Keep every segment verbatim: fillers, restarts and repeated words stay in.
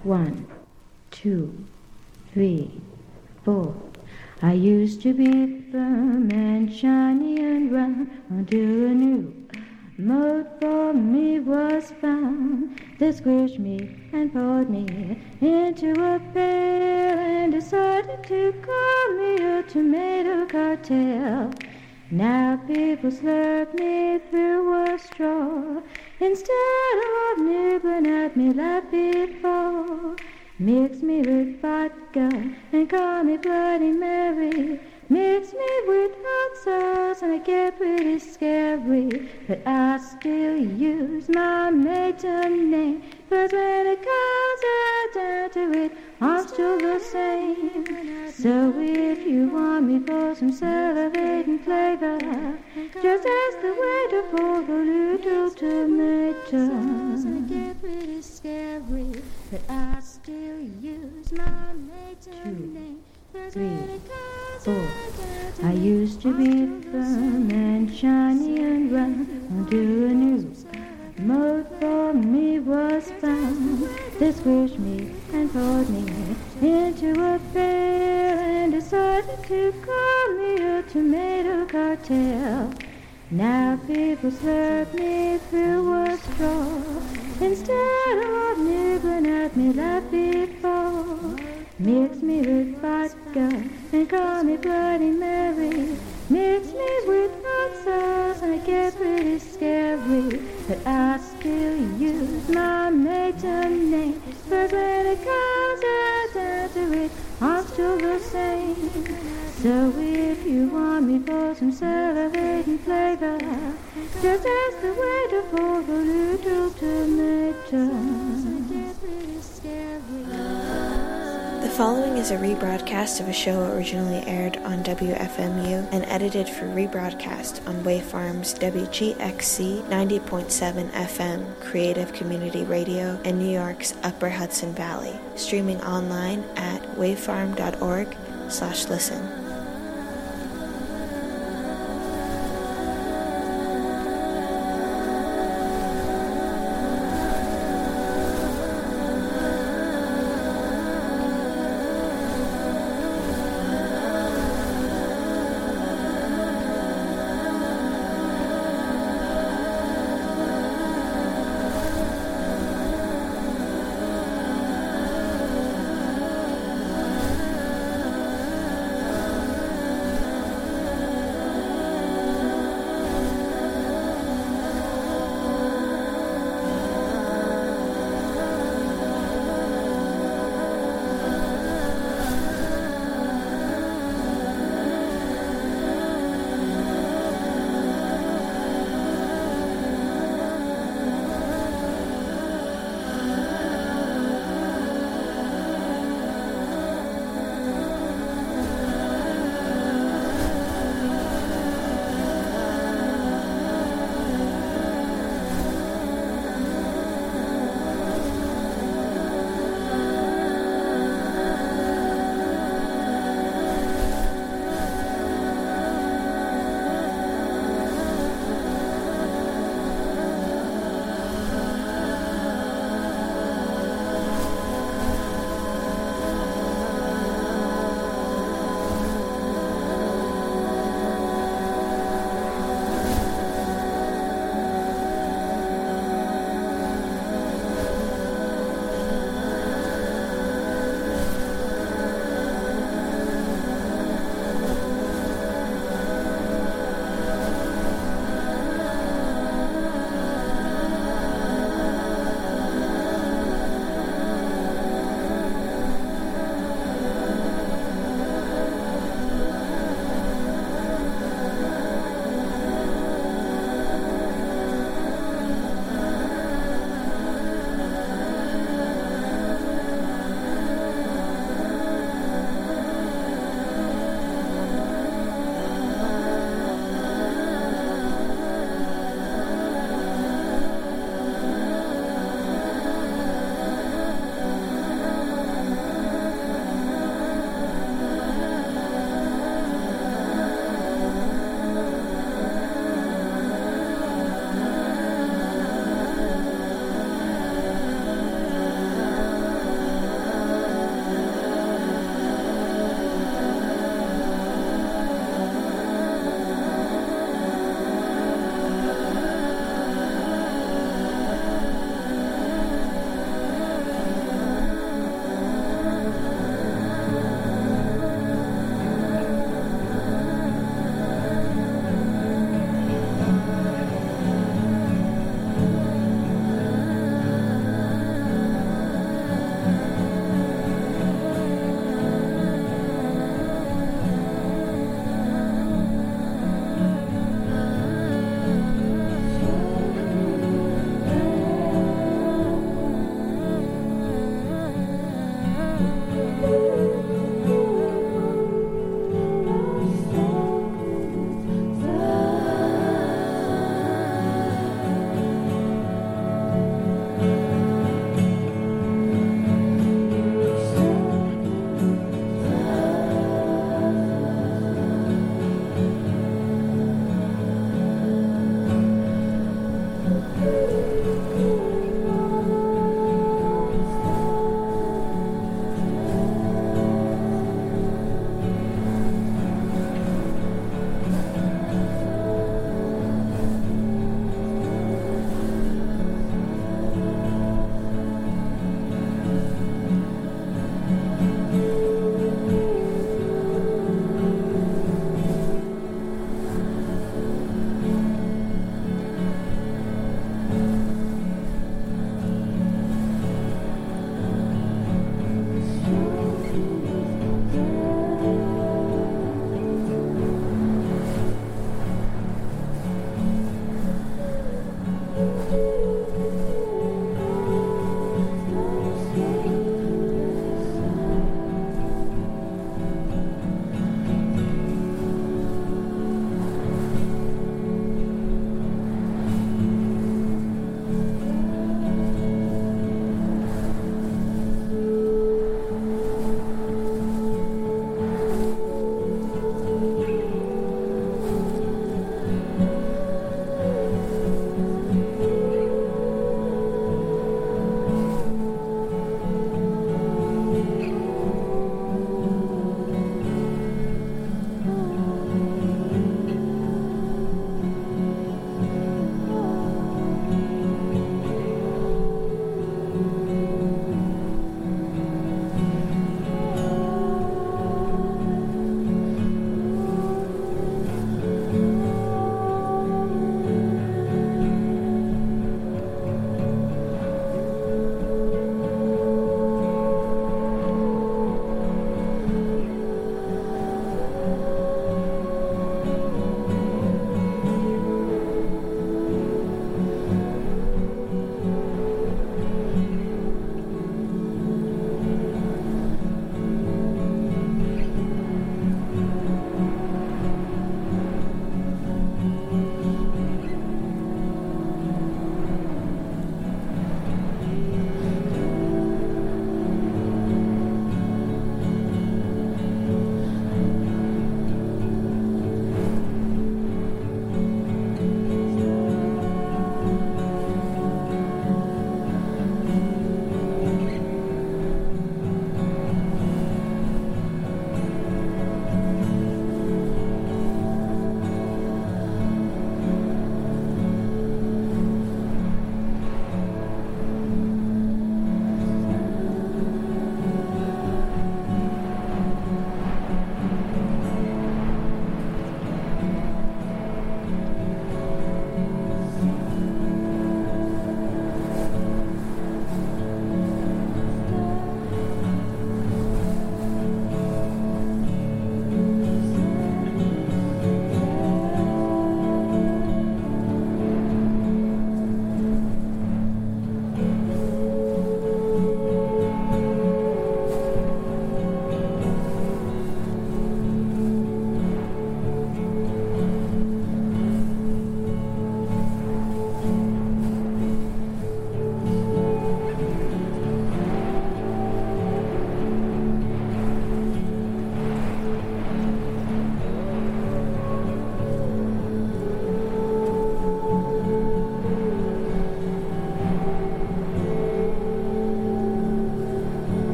One, two, three, four. I used to be firm and shiny and round until a new mode for me was found. They squished me and poured me into a pail and decided to call me a tomato cartel. Now people slurp me through a straw instead of nibbling at me like before. Mix me with vodka and call me Bloody Mary. Mix me with hot sauce and I get pretty scary. But I still use my maiden name. But when it comes right down to it, I'm still the same. So if you want me for some salivating flavor, just ask the waiter for a little tomato. And I get pretty scary. But I still use my maiden name. Three, four. I used to be firm and shiny and round until a new mode for me was found. They squished me and poured me into a pail and decided to call me a tomato cartel. Now people slurp me through a straw instead of nibbling at me like before. Mix me with vodka and call me Bloody Mary. Mix me with hot sauce and I get pretty scary. But I still use my maiden name. But when it comes right down to it, I'm still the same. So if you want me for some salivating flavor, just ask the waiter for a little tomato. The following is a rebroadcast of a show originally aired on W F M U and edited for rebroadcast on Wavefarm's W G X C ninety point seven F M Creative Community Radio in New York's Upper Hudson Valley, streaming online at wavefarm.org slash listen.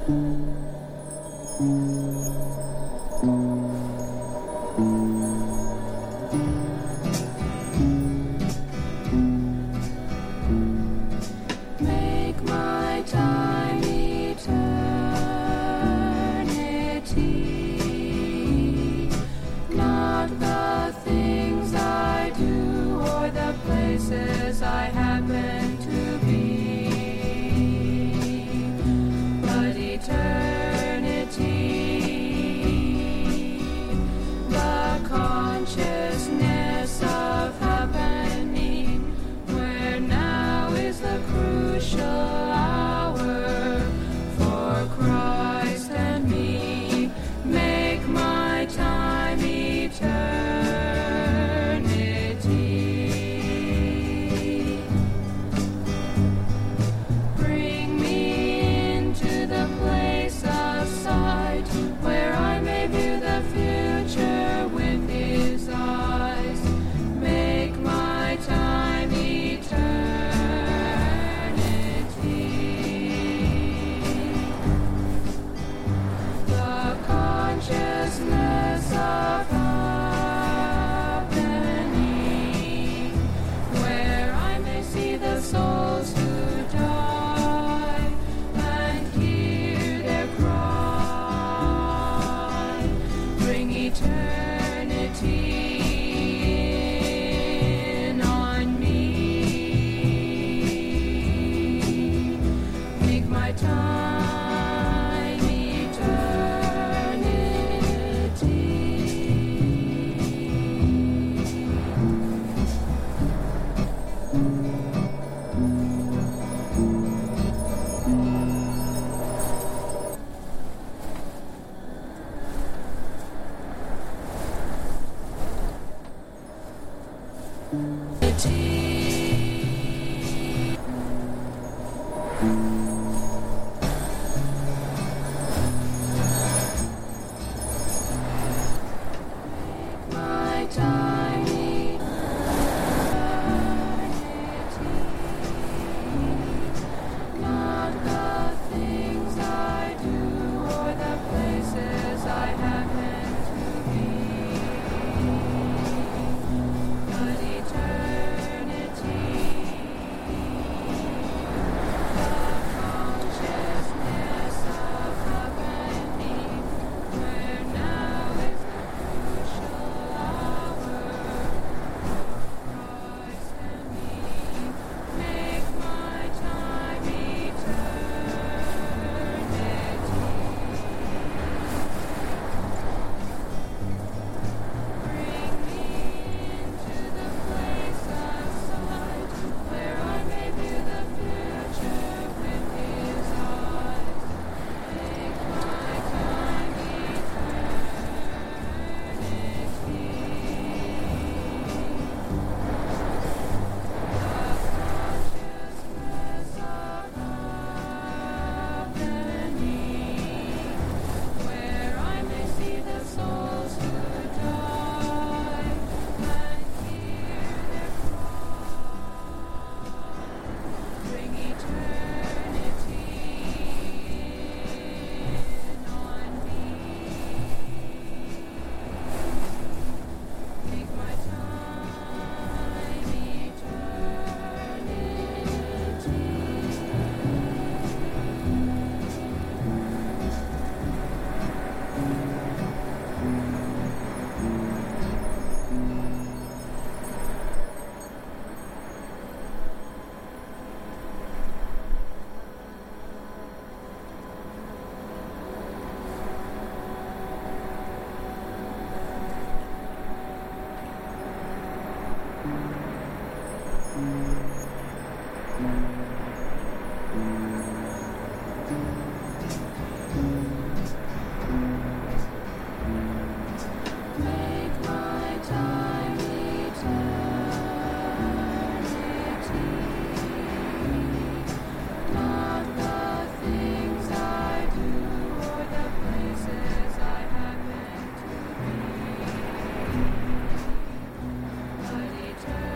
But eternity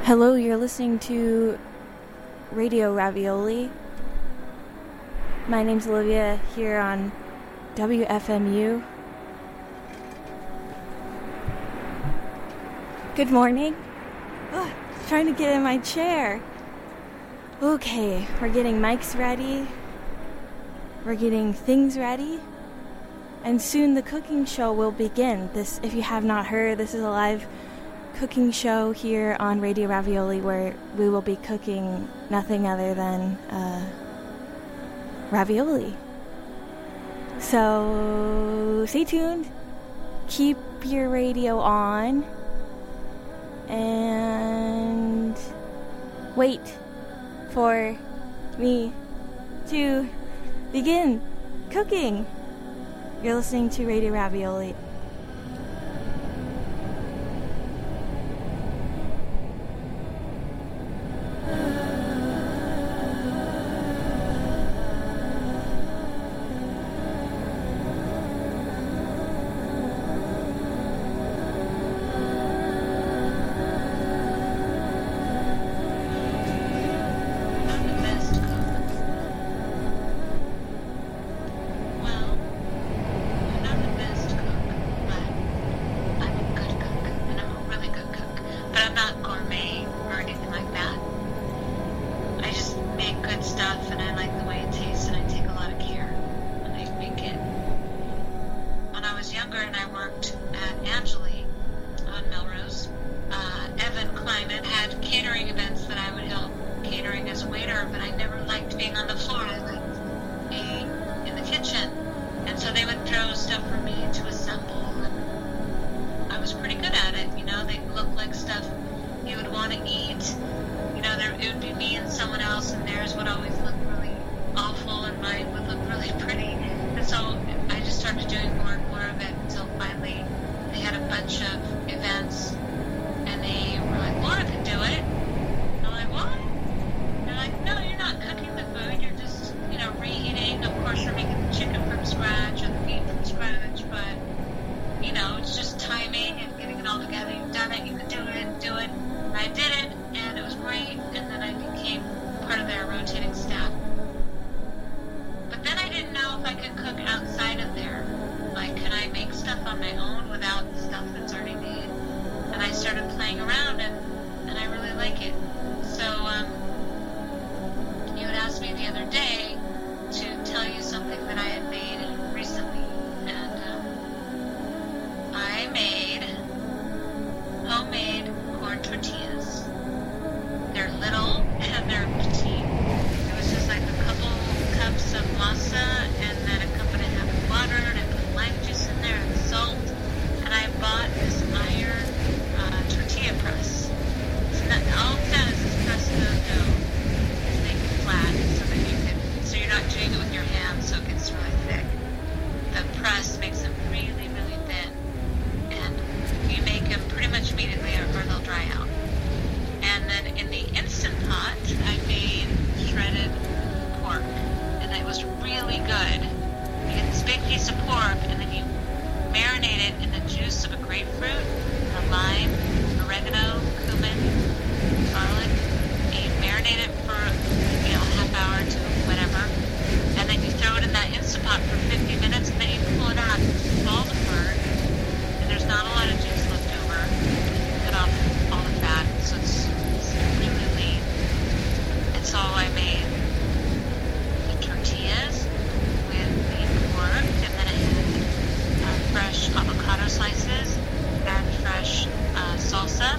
Hello, you're listening to Radio Ravioli. My name's Olivia here on W F M U. Good morning. Oh, trying to get in my chair. Okay, we're getting mics ready. We're getting things ready. And soon the cooking show will begin. This, if you have not heard, this is a live cooking show here on Radio Ravioli where we will be cooking nothing other than uh, ravioli. So stay tuned, keep your radio on, and wait for me to begin cooking. You're listening to Radio Ravioli.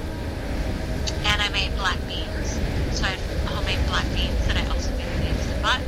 black beans that I also made in the Instant Pot.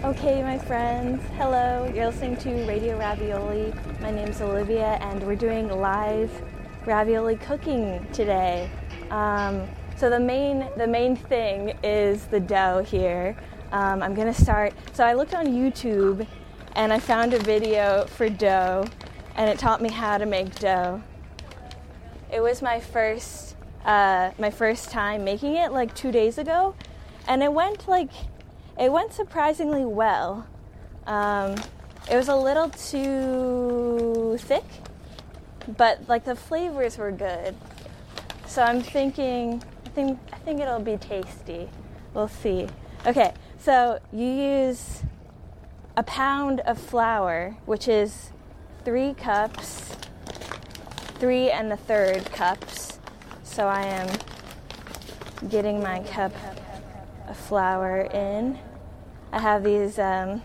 Okay, my friends, hello. You're listening to Radio Ravioli. My name's Olivia, and we're doing live ravioli cooking today. Um, so the main the main thing is the dough here. Um, I'm gonna start. So I looked on YouTube, and I found a video for dough, and it taught me how to make dough. It was my first uh, my first time making it, like two days ago, and it went like. It went surprisingly well. Um, it was a little too thick, but like the flavors were good. So I'm thinking, I think, I think it'll be tasty. We'll see. Okay, so you use a pound of flour, which is three cups, three and a third cups. So I am getting my cup of flour in. I have these um,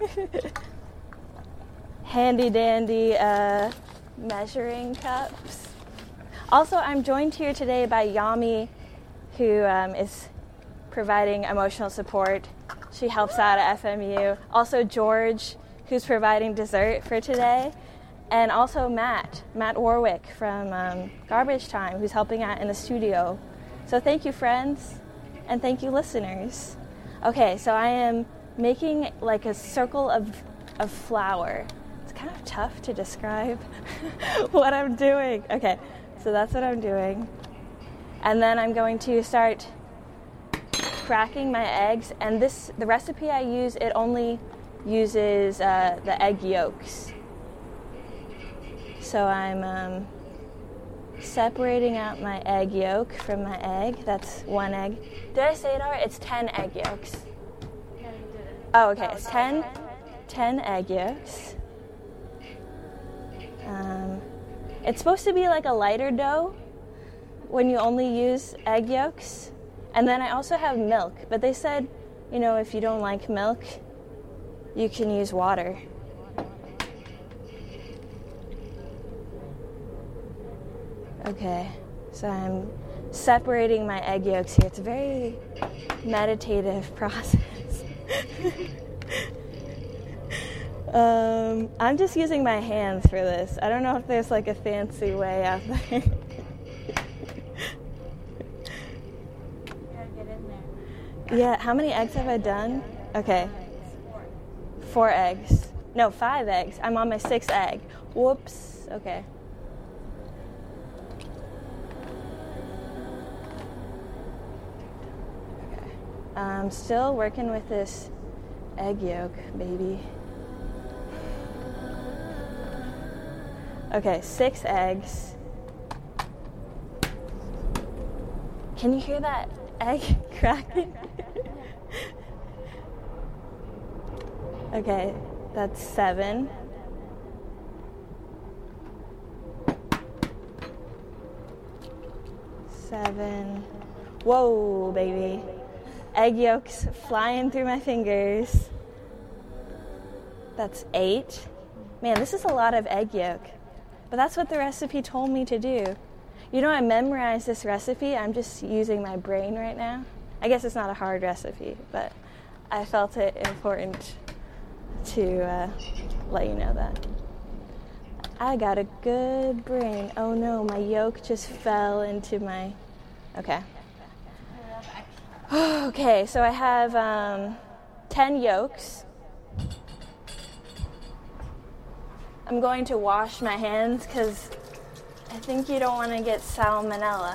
handy-dandy uh, measuring cups. Also, I'm joined here today by Yami, who um, is providing emotional support. She helps out at F M U. Also, George, who's providing dessert for today. And also Matt, Matt Warwick from um, Garbage Time, who's helping out in the studio. So thank you, friends, and thank you, listeners. Okay, so I am making like a circle of of flour. It's kind of tough to describe what I'm doing. Okay, so that's what I'm doing. And then I'm going to start cracking my eggs. And this, the recipe I use, it only uses uh, the egg yolks. So I'm um, separating out my egg yolk from my egg. That's one egg. Did I say it all right? It's ten egg yolks. No, you didn't. Oh, okay. It's ten, ten egg yolks. Um, it's supposed to be like a lighter dough when you only use egg yolks. And then I also have milk. But they said, you know, if you don't like milk, you can use water. Okay, so I'm separating my egg yolks here. It's a very meditative process. um, I'm just using my hands for this. I don't know if there's like a fancy way out there. You gotta get in there. Yeah, how many eggs have I done? Okay, Four. four eggs. No, five eggs. I'm on my sixth egg. Whoops, okay. I'm still working with this egg yolk, baby. Okay, six eggs. Can you hear that egg cracking? Okay, that's seven. Seven. Whoa, baby. Egg yolks flying through my fingers. That's eight. Man, this is a lot of egg yolk. But that's what the recipe told me to do. You know, I memorized this recipe. I'm just using my brain right now. I guess it's not a hard recipe, but I felt it important to uh, let you know that. I got a good brain. Oh no, my yolk just fell into my... Okay. Okay, so I have um, ten yolks. I'm going to wash my hands because I think you don't want to get salmonella.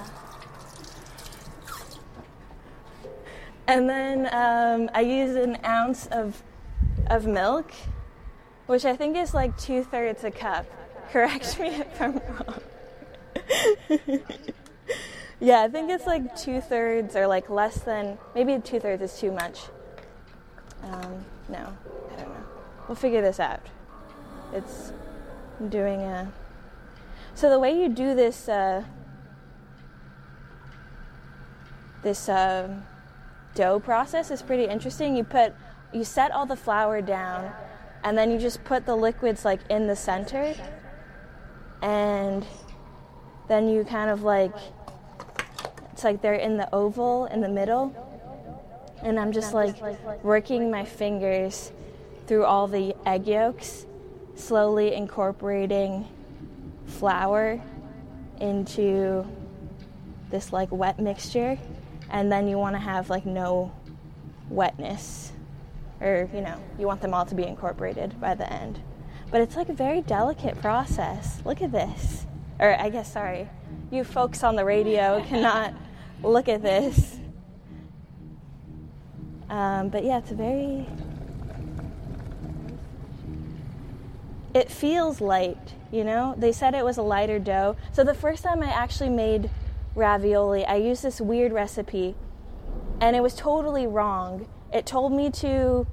And then um, I use an ounce of of milk, which I think is like two-thirds a cup. Correct me if I'm wrong. Yeah, I think it's like two-thirds or like less than, maybe two-thirds is too much. Um, no, I don't know. We'll figure this out. It's doing a... So the way you do this, uh, this uh, dough process is pretty interesting. You put, you set all the flour down, and then you just put the liquids like in the center, and then you kind of like, it's like they're in the oval in the middle, and I'm just like working my fingers through all the egg yolks, slowly incorporating flour into this like wet mixture, and then you want to have like no wetness, or you know, you want them all to be incorporated by the end. But it's like a very delicate process. Look at this. Or I guess, sorry, you folks on the radio cannot look at this. Um, but yeah, it's a very, it feels light, you know? They said it was a lighter dough. So the first time I actually made ravioli, I used this weird recipe, and it was totally wrong. It told me to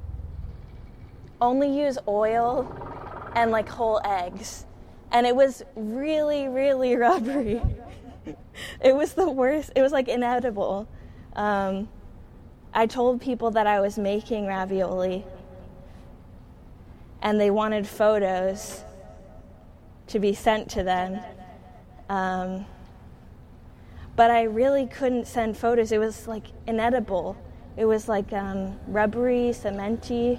only use oil and like whole eggs. And it was really, really rubbery. It was the worst. It was like inedible. Um, I told people that I was making ravioli, and they wanted photos to be sent to them. Um, but I really couldn't send photos. It was like inedible. It was like um, rubbery, cementy.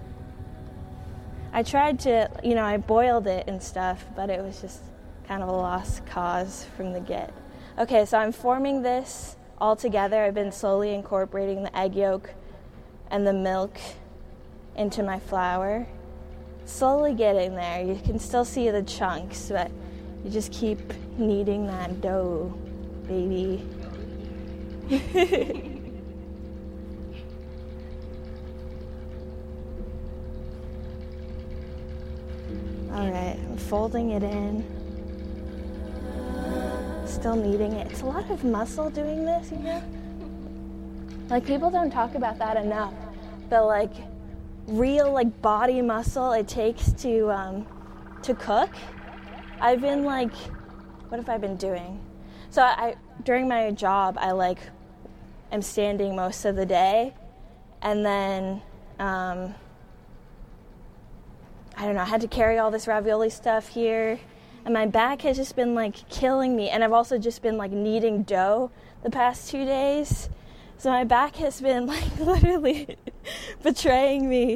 I tried to, you know, I boiled it and stuff, but it was just kind of a lost cause from the get. Okay, so I'm forming this all together. I've been slowly incorporating the egg yolk and the milk into my flour. Slowly getting there. You can still see the chunks, but you just keep kneading that dough, baby. All right, I'm folding it in. Still kneading it. It's a lot of muscle doing this, you know? Like, people don't talk about that enough. The, like, real, like, body muscle it takes to, um, to cook. I've been, like, what have I been doing? So I, during my job, I, like, am standing most of the day. And then, um... I don't know, I had to carry all this ravioli stuff here, and my back has just been, like, killing me, and I've also just been, like, kneading dough the past two days, so my back has been, like, literally betraying me.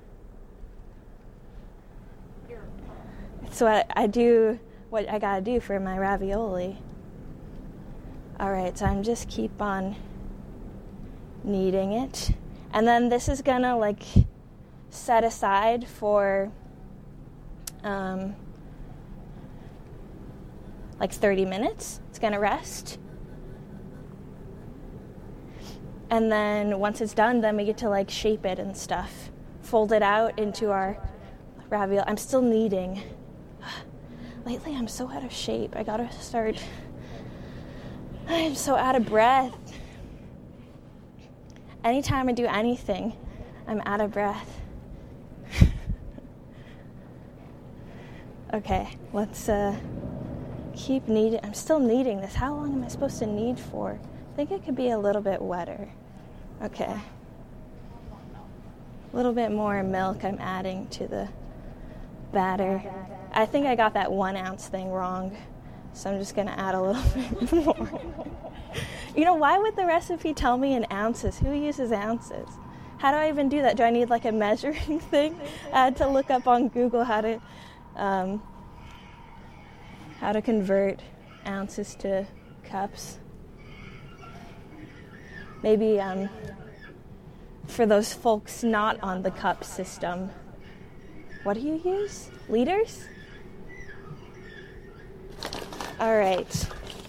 So I, I do what I gotta do for my ravioli. Alright, so I'm just keep on kneading it, and then this is gonna, like, set aside for um, like thirty minutes. It's gonna rest. And then once it's done, then we get to like shape it and stuff. Fold it out into our ravioli. I'm still kneading. Lately I'm so out of shape. I gotta start. I'm so out of breath. Anytime I do anything, I'm out of breath. Okay, let's uh, keep kneading. I'm still kneading this. How long am I supposed to knead for? I think it could be a little bit wetter. Okay. A little bit more milk I'm adding to the batter. I think I got that one ounce thing wrong, so I'm just going to add a little bit more. You know, why would the recipe tell me in ounces? Who uses ounces? How do I even do that? Do I need like a measuring thing? I had to look up on Google how to um, how to convert ounces to cups. Maybe um, for those folks not on the cup system, what do you use? Liters? All right.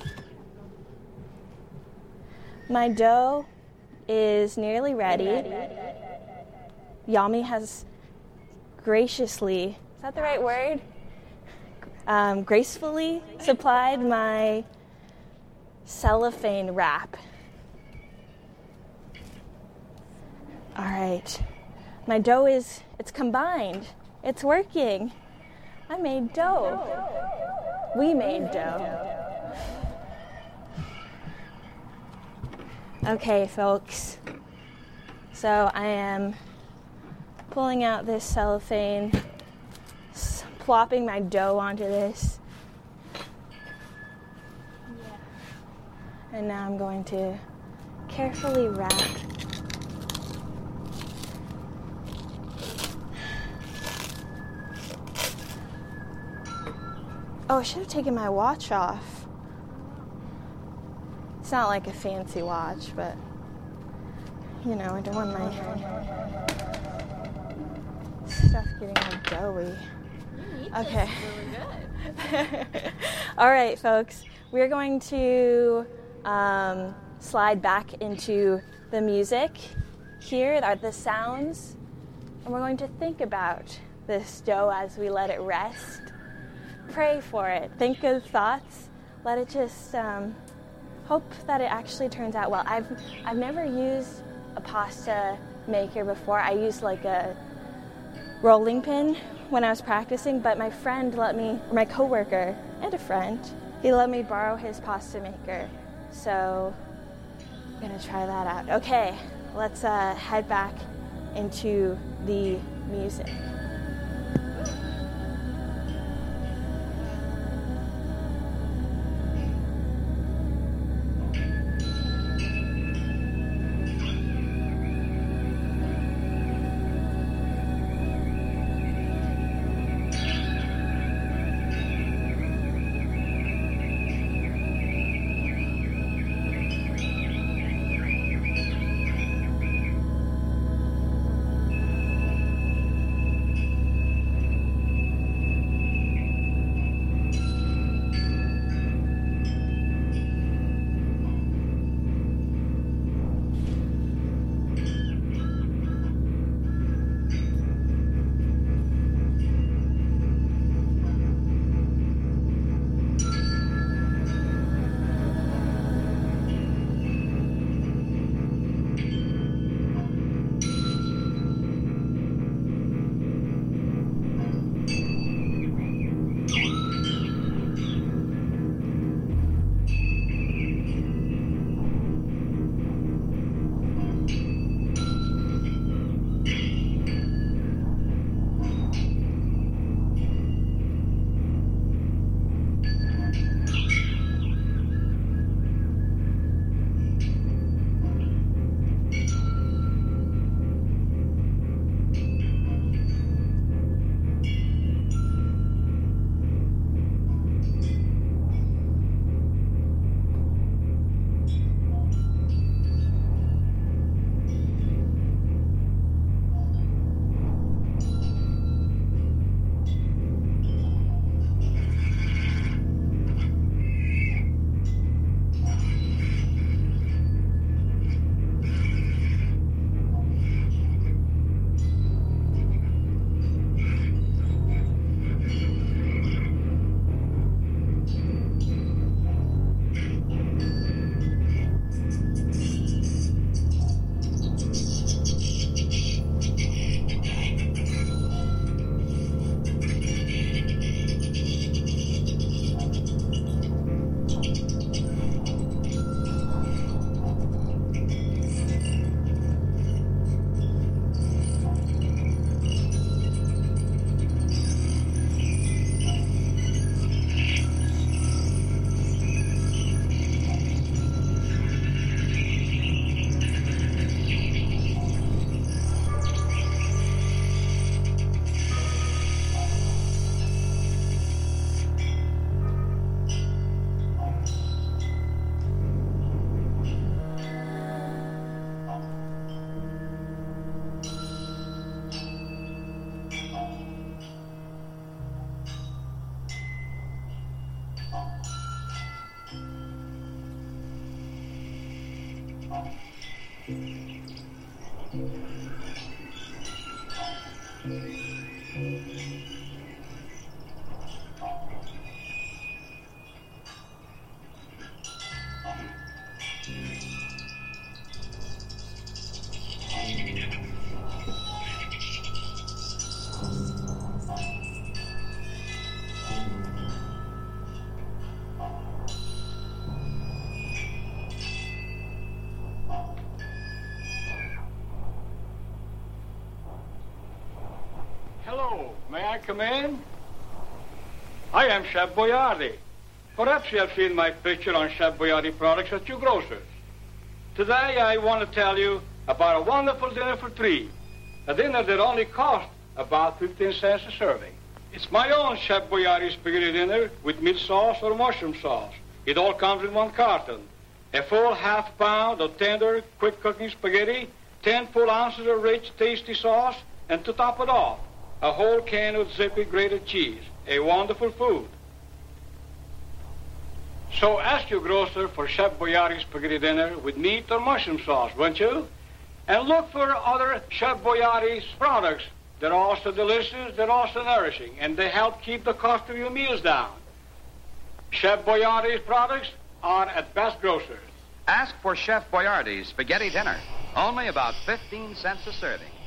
My dough is nearly ready. Yami has graciously, is that the right word? Um, gracefully supplied my cellophane wrap. All right. My dough is, it's combined. It's working. I made dough. We made dough. Okay, folks. So I am pulling out this cellophane, plopping my dough onto this. And now I'm going to carefully wrap Oh, I should have taken my watch off. It's not like a fancy watch, but, you know, I don't want my stuff getting all doughy. Okay. Really good. All right, folks. We're going to um, slide back into the music here, the sounds, and we're going to think about this dough as we let it rest. Pray for it. Think good thoughts. Let it just um, hope that it actually turns out well. I've I've never used a pasta maker before. I used like a rolling pin when I was practicing, but my friend let me, or my coworker and a friend, he let me borrow his pasta maker. So I'm gonna try that out. Okay, let's uh, head back into the music. Hello, may I come in? I am Chef Boyardee. Perhaps you have seen my picture on Chef Boyardee products at your grocer's. Today I want to tell you about a wonderful dinner for three. A dinner that only costs about fifteen cents a serving. It's my own Chef Boyardee spaghetti dinner with meat sauce or mushroom sauce. It all comes in one carton. A full half pound of tender, quick-cooking spaghetti, ten full ounces of rich, tasty sauce, and to top it off, a whole can of zippy grated cheese. A wonderful food. So ask your grocer for Chef Boyardee spaghetti dinner with meat or mushroom sauce, won't you? And look for other Chef Boyardee's products. They're also delicious, they're also nourishing, and they help keep the cost of your meals down. Chef Boyardee's products are at Best Grocers. Ask for Chef Boyardee's spaghetti dinner. Only about fifteen cents a serving.